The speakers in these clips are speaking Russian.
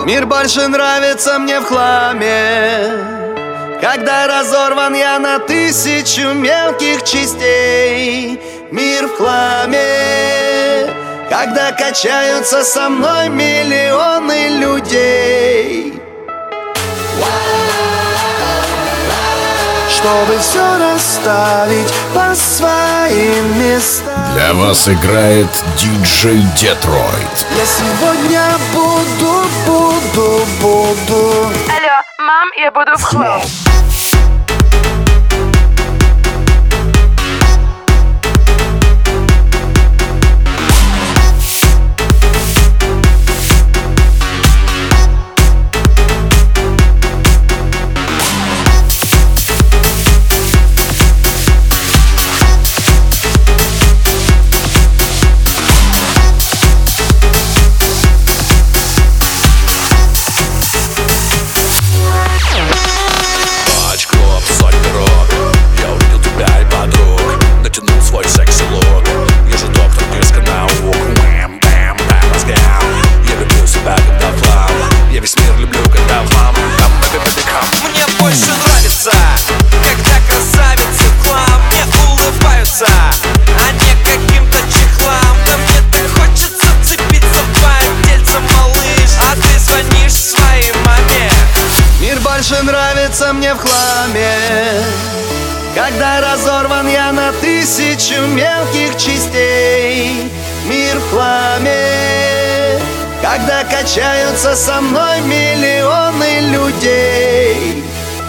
Мир больше нравится мне в хламе, когда разорван я на тысячу мелких частей. Мир в хламе, когда качаются со мной миллионы людей. Чтобы все расставить по своим местам. Для вас играет диджей Детройт. Я сегодня буду. Алло, мам, я буду в хлам. Больше нравится мне в хламе, когда разорван я на тысячу мелких частей. Мир в хламе, когда качаются со мной миллионы людей.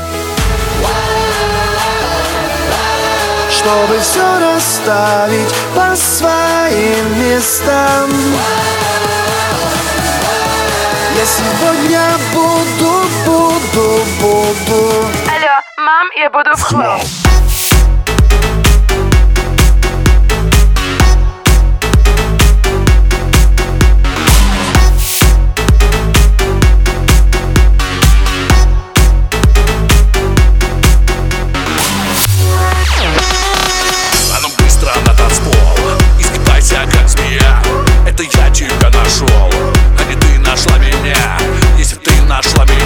Чтобы все расставить по своим местам. Я сегодня буду. Алло, мам, я буду в хлам. А ну быстро на танцпол, изгибайся как змея. Это я тебя нашел, а не ты нашла меня. Если ты нашла меня,